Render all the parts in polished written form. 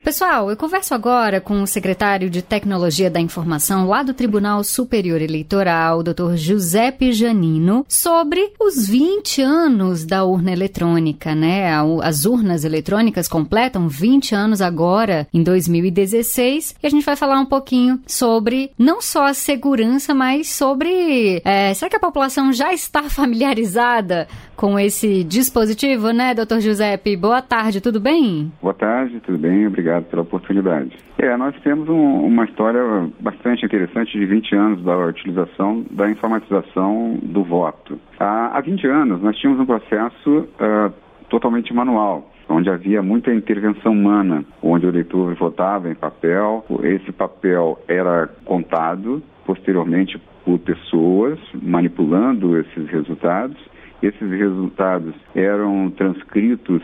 Pessoal, eu converso agora com o secretário de Tecnologia da Informação lá do Tribunal Superior Eleitoral, Dr. Giuseppe Giannino, sobre os 20 anos da urna eletrônica, né? As urnas eletrônicas completam 20 anos agora, em 2016, e a gente vai falar um pouquinho sobre não só a segurança, mas sobre... será que a população já está familiarizada com esse dispositivo, né, Dr. Giuseppe? Boa tarde, tudo bem? Boa tarde, tudo bem? Obrigado pela oportunidade. Nós temos uma história bastante interessante de 20 anos da utilização da informatização do voto. Há 20 anos nós tínhamos um processo totalmente manual, onde havia muita intervenção humana, onde o eleitor votava em papel, esse papel era contado posteriormente por pessoas manipulando esses resultados. Esses resultados eram transcritos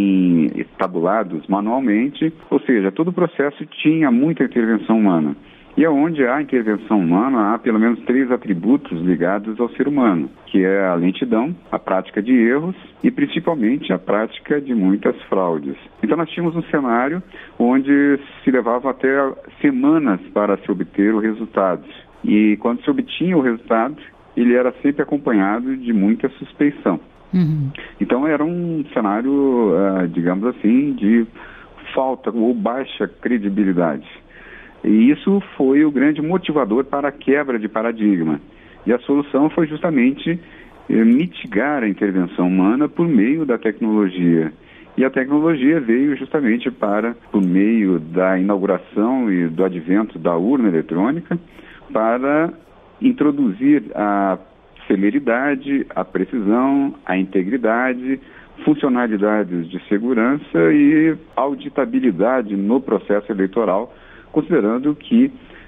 e tabulados manualmente, ou seja, todo o processo tinha muita intervenção humana. E onde há intervenção humana, há pelo menos 3 atributos ligados ao ser humano, que é a lentidão, a prática de erros e principalmente a prática de muitas fraudes. Então nós tínhamos um cenário onde se levava até semanas para se obter o resultado. E quando se obtinha o resultado, ele era sempre acompanhado de muita suspeição. Uhum. Então era um cenário, digamos assim, de falta ou baixa credibilidade. E isso foi o grande motivador para a quebra de paradigma. E a solução foi justamente mitigar a intervenção humana por meio da tecnologia. E a tecnologia veio justamente por meio da inauguração e do advento da urna eletrônica, para introduzir a celeridade, a precisão, a integridade, funcionalidades de segurança e auditabilidade no processo eleitoral, considerando que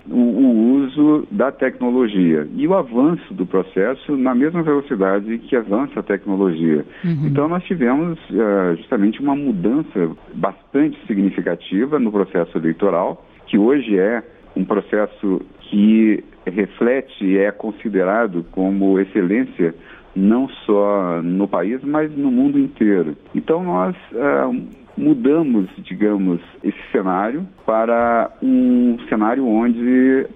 o uso da tecnologia e o avanço do processo na mesma velocidade que avança a tecnologia. Uhum. Então nós tivemos justamente uma mudança bastante significativa no processo eleitoral, que hoje é um processo que reflete e é considerado como excelência não só no país, mas no mundo inteiro. Então nós mudamos, digamos, esse cenário para um cenário onde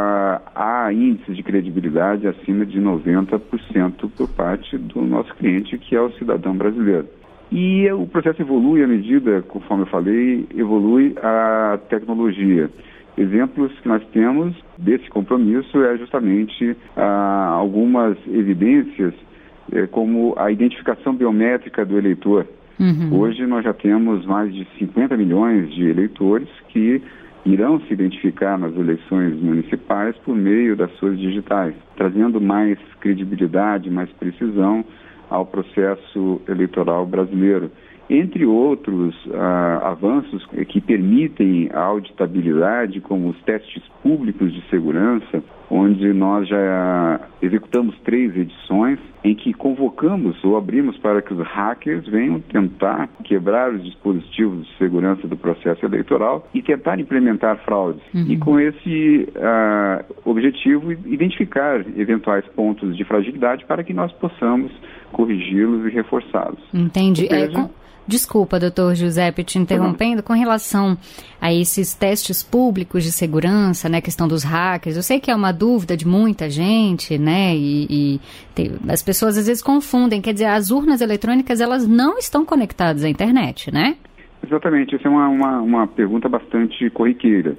há índices de credibilidade acima de 90% por parte do nosso cliente, que é o cidadão brasileiro. E o processo evolui à medida, conforme eu falei, evolui a tecnologia. Exemplos que nós temos desse compromisso é justamente algumas evidências, como a identificação biométrica do eleitor. Uhum. Hoje nós já temos mais de 50 milhões de eleitores que irão se identificar nas eleições municipais por meio das suas digitais, trazendo mais credibilidade, mais precisão ao processo eleitoral brasileiro. Entre outros avanços que permitem a auditabilidade, como os testes públicos de segurança, onde nós já executamos 3 edições, em que convocamos ou abrimos para que os hackers venham tentar quebrar os dispositivos de segurança do processo eleitoral e tentar implementar fraudes. Uhum. E com esse objetivo, identificar eventuais pontos de fragilidade para que nós possamos corrigi-los e reforçá-los. Entendi. Desculpa, doutor Giuseppe, te interrompendo, com relação a esses testes públicos de segurança, né, questão dos hackers, eu sei que é uma dúvida de muita gente, né, as pessoas às vezes confundem, quer dizer, as urnas eletrônicas, elas não estão conectadas à internet, né? Exatamente, essa é uma pergunta bastante corriqueira,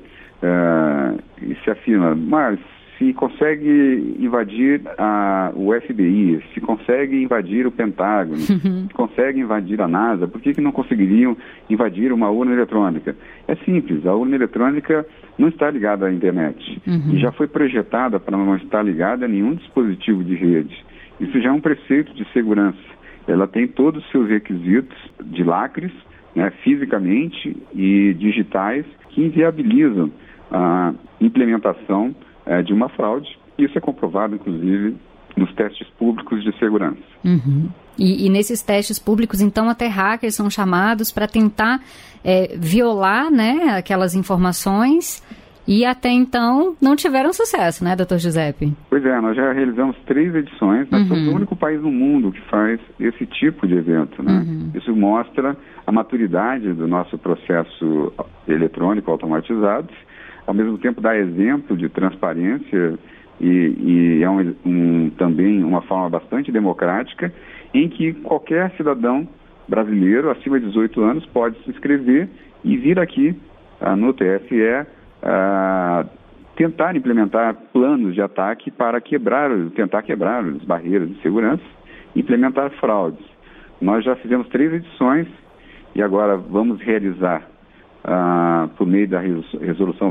e se afirma, mas se consegue invadir o FBI, se consegue invadir o Pentágono, se consegue invadir a NASA, por que não conseguiriam invadir uma urna eletrônica? É simples, a urna eletrônica não está ligada à internet e já foi projetada para não estar ligada a nenhum dispositivo de rede. Isso já é um preceito de segurança. Ela tem todos os seus requisitos de lacres, né, fisicamente e digitais, que inviabilizam a implementação de uma fraude. Isso é comprovado, inclusive, nos testes públicos de segurança. Uhum. E nesses testes públicos, então, até hackers são chamados para tentar violar, né, aquelas informações E até então não tiveram sucesso, né, Dr. Giuseppe? Pois é, nós já realizamos 3 edições, nós somos o único país no mundo que faz esse tipo de evento, né? Isso mostra a maturidade do nosso processo eletrônico automatizado, ao mesmo tempo dá exemplo de transparência e é também uma forma bastante democrática em que qualquer cidadão brasileiro acima de 18 anos pode se inscrever e vir aqui no TSE tentar implementar planos de ataque para tentar quebrar as barreiras de segurança e implementar fraudes. Nós já fizemos 3 edições e agora vamos realizar por meio da resolução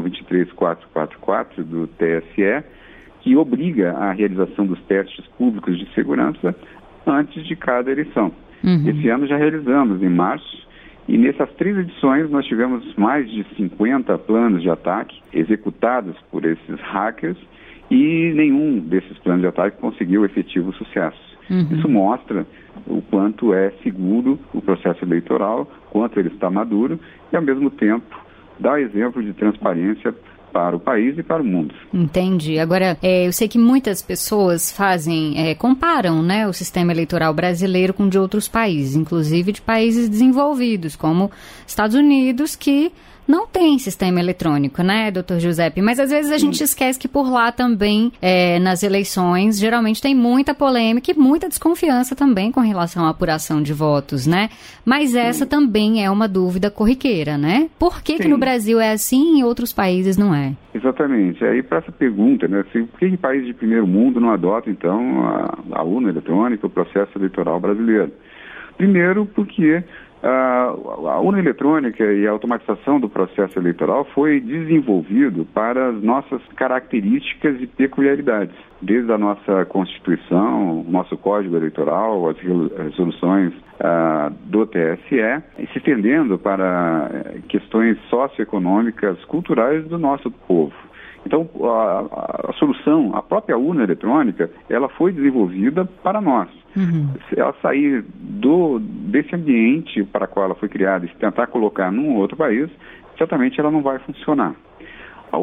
23444 do TSE, que obriga a realização dos testes públicos de segurança antes de cada eleição. Esse ano já realizamos, em março, e nessas 3 edições nós tivemos mais de 50 planos de ataque executados por esses hackers e nenhum desses planos de ataque conseguiu efetivo sucesso. Isso mostra o quanto é seguro o processo eleitoral, quanto ele está maduro e, ao mesmo tempo, dá exemplo de transparência para o país e para o mundo. Entendi. Agora, eu sei que muitas pessoas comparam, né, o sistema eleitoral brasileiro com de outros países, inclusive de países desenvolvidos, como Estados Unidos, que não tem sistema eletrônico, né, doutor Giuseppe? Mas às vezes a gente esquece que por lá também, nas eleições, geralmente tem muita polêmica e muita desconfiança também com relação à apuração de votos, né? Mas essa também é uma dúvida corriqueira, né? Por que no Brasil é assim e em outros países não é? Exatamente. Aí para essa pergunta, né, por que países de primeiro mundo não adotam, então, a urna eletrônica, o processo eleitoral brasileiro? Primeiro, porque a urna eletrônica e a automatização do processo eleitoral foi desenvolvido para as nossas características e peculiaridades. Desde a nossa Constituição, nosso Código Eleitoral, as resoluções do TSE, se estendendo para questões socioeconômicas, culturais do nosso povo. Então, a solução, a própria urna eletrônica, ela foi desenvolvida para nós. Se ela sair desse ambiente para o qual ela foi criada e se tentar colocar num outro país, certamente ela não vai funcionar. A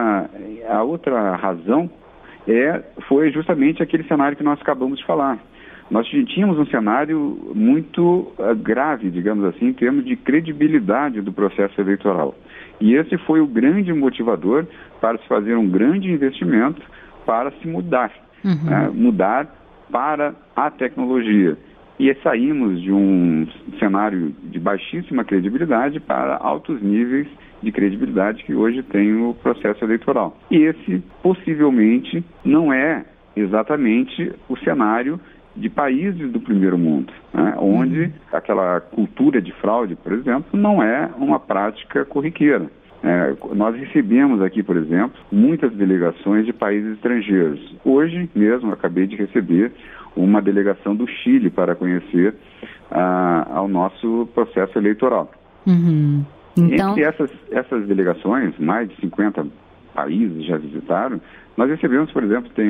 outra razão foi justamente aquele cenário que nós acabamos de falar. Nós tínhamos um cenário muito grave, digamos assim, em termos de credibilidade do processo eleitoral. E esse foi o grande motivador para se fazer um grande investimento para se mudar, mudar para a tecnologia. E saímos de um cenário de baixíssima credibilidade para altos níveis de credibilidade que hoje tem o processo eleitoral. E esse, possivelmente, não é exatamente o cenário de países do primeiro mundo, né, onde aquela cultura de fraude, por exemplo, não é uma prática corriqueira. Nós recebemos aqui, por exemplo, muitas delegações de países estrangeiros. Hoje mesmo, acabei de receber uma delegação do Chile para conhecer ao nosso processo eleitoral. Então... Entre essas delegações, mais de 50 países já visitaram, nós recebemos, por exemplo, tem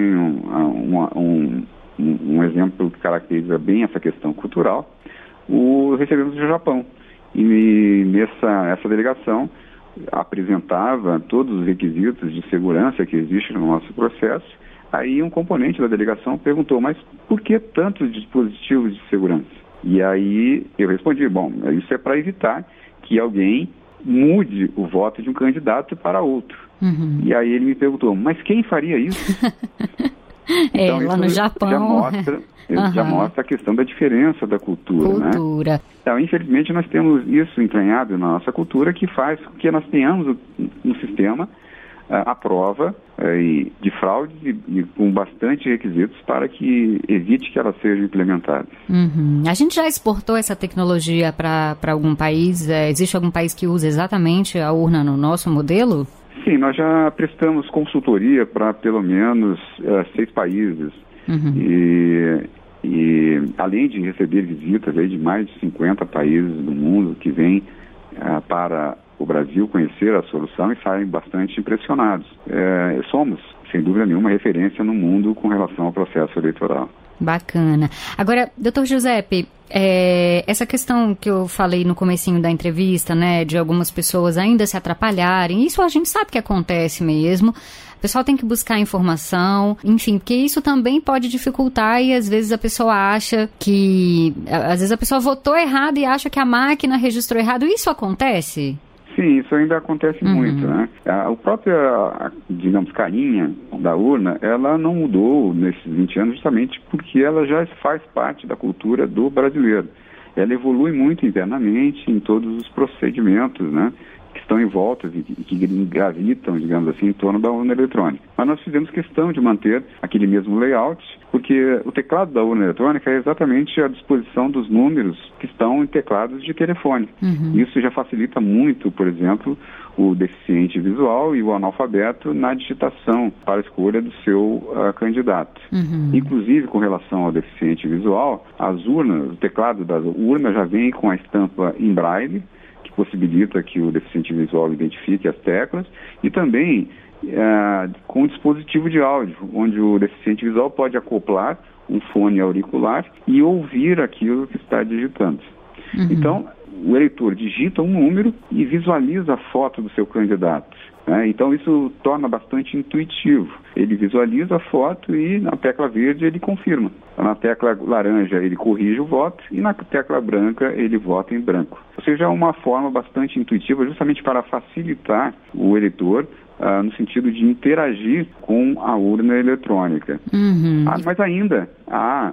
um exemplo que caracteriza bem essa questão cultural, recebemos do Japão. E essa delegação apresentava todos os requisitos de segurança que existem no nosso processo. Aí um componente da delegação perguntou, mas por que tantos dispositivos de segurança? E aí eu respondi, bom, isso é para evitar que alguém mude o voto de um candidato para outro. E aí ele me perguntou, mas quem faria isso? Então, lá no Japão... Já mostra a questão da diferença da cultura. Né? Então, infelizmente, nós temos isso entranhado na nossa cultura que faz com que nós tenhamos no sistema a prova de fraudes e com bastante requisitos para que evite que elas sejam implementadas. A gente já exportou essa tecnologia para algum país? Existe algum país que usa exatamente a urna no nosso modelo? Sim, nós já prestamos consultoria para pelo menos 6 países. E além de receber visitas aí de mais de 50 países do mundo que vêm para o Brasil conhecer a solução e saem bastante impressionados. Somos, sem dúvida nenhuma, referência no mundo com relação ao processo eleitoral. Bacana. Agora, doutor Giuseppe, essa questão que eu falei no comecinho da entrevista, né, de algumas pessoas ainda se atrapalharem, isso a gente sabe que acontece mesmo. O pessoal tem que buscar informação, enfim, porque isso também pode dificultar e às vezes a pessoa acha que... Às vezes a pessoa votou errado e acha que a máquina registrou errado. Isso acontece? Sim, isso ainda acontece muito, né? A própria, digamos, carinha da urna, ela não mudou nesses 20 anos justamente porque ela já faz parte da cultura do brasileiro. Ela evolui muito internamente em todos os procedimentos, né, que estão em volta e que gravitam, digamos assim, em torno da urna eletrônica. Mas nós fizemos questão de manter aquele mesmo layout, porque o teclado da urna eletrônica é exatamente a disposição dos números que estão em teclados de telefone. Isso já facilita muito, por exemplo, o deficiente visual e o analfabeto na digitação para a escolha do seu candidato. Inclusive, com relação ao deficiente visual, as urnas, o teclado da urna já vem com a estampa em braille, que possibilita que o deficiente visual identifique as teclas, e também com um dispositivo de áudio, onde o deficiente visual pode acoplar um fone auricular e ouvir aquilo que está digitando. Então, o eleitor digita um número e visualiza a foto do seu candidato. Então, isso torna bastante intuitivo. Ele visualiza a foto e na tecla verde ele confirma. Na tecla laranja ele corrige o voto e na tecla branca ele vota em branco. Ou seja, é uma forma bastante intuitiva justamente para facilitar o eleitor no sentido de interagir com a urna eletrônica. Mas ainda há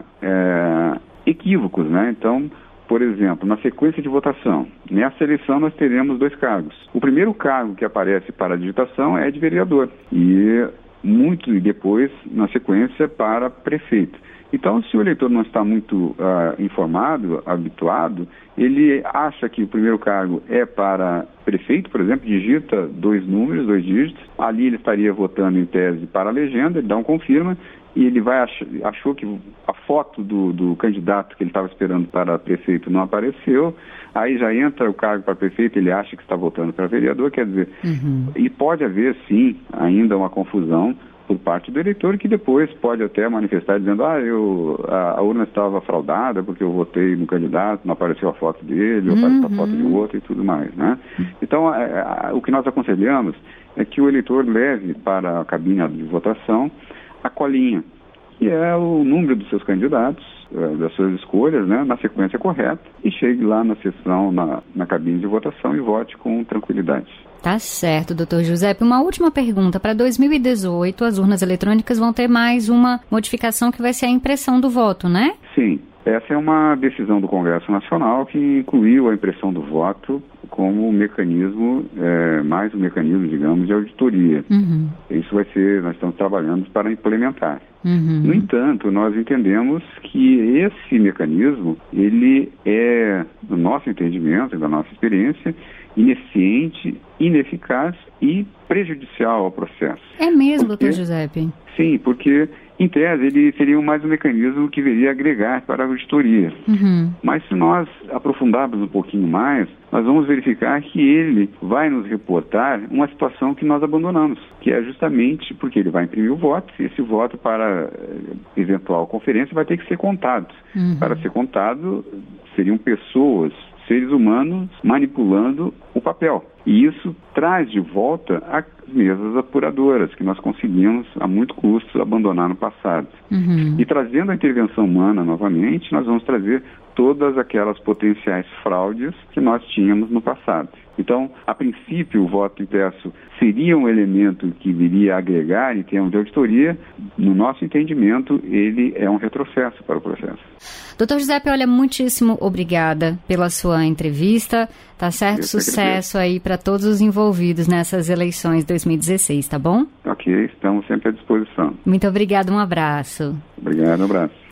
equívocos, né? Então, por exemplo, na sequência de votação, nessa eleição nós teremos 2 cargos. O primeiro cargo que aparece para a digitação é de vereador e depois, na sequência, para prefeito. Então, se o eleitor não está muito informado, habituado, ele acha que o primeiro cargo é para prefeito, por exemplo, digita 2 números, 2 dígitos, ali ele estaria votando em tese para a legenda, ele dá um confirma, e ele achou que a foto do candidato que ele estava esperando para prefeito não apareceu, aí já entra o cargo para prefeito, ele acha que está votando para vereador, quer dizer, e pode haver, sim, ainda uma confusão por parte do eleitor, que depois pode até manifestar dizendo, a urna estava fraudada porque eu votei no candidato, não apareceu a foto dele, apareceu a foto de outro e tudo mais, né? Então, o que nós aconselhamos é que o eleitor leve para a cabine de votação a colinha, que é o número dos seus candidatos, das suas escolhas, né, na sequência correta, e chegue lá na sessão, na cabine de votação e vote com tranquilidade. Tá certo, doutor Giuseppe. Uma última pergunta. Para 2018, as urnas eletrônicas vão ter mais uma modificação que vai ser a impressão do voto, né? Sim. Essa é uma decisão do Congresso Nacional que incluiu a impressão do voto como mecanismo, mais um mecanismo, digamos, de auditoria. Isso vai ser, nós estamos trabalhando para implementar. No entanto, nós entendemos que esse mecanismo, ele é, no nosso entendimento e da nossa experiência, ineficiente, ineficaz e prejudicial ao processo. É mesmo, doutor Giuseppe? Sim, porque, em tese, ele seria mais um mecanismo que viria agregar para a auditoria. Mas se nós aprofundarmos um pouquinho mais, nós vamos verificar que ele vai nos reportar uma situação que nós abandonamos, que é justamente porque ele vai imprimir o voto, e esse voto para eventual conferência vai ter que ser contado. Para ser contado, seriam pessoas, seres humanos, manipulando o papel. E isso traz de volta as mesas apuradoras que nós conseguimos, a muito custo, abandonar no passado. E trazendo a intervenção humana novamente, nós vamos trazer todas aquelas potenciais fraudes que nós tínhamos no passado. Então, a princípio, o voto impresso seria um elemento que viria a agregar em termos de auditoria. No nosso entendimento, ele é um retrocesso para o processo. Doutor Giuseppe, olha, muitíssimo obrigada pela sua entrevista. Tá certo? Sucesso aí para todos os envolvidos nessas eleições 2016, tá bom? Ok, estamos sempre à disposição. Muito obrigada, um abraço. Obrigado, um abraço.